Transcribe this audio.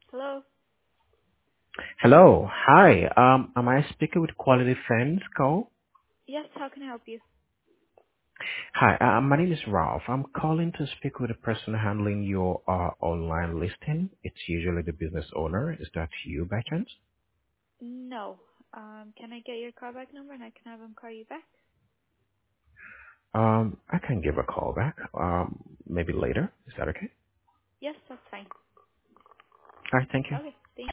Hello? Hello. Hi. Am I speaking with Quality Fence Call? Yes, how can I help you? Hi. My name is Ralph. I'm calling to speak with the person handling your online listing. It's usually the business owner. Is that you by chance? No. Can I get your callback number and I can have him call you back? I can give a call back. Maybe later. Is that okay? Yes, that's fine. All right. Thank you. Okay.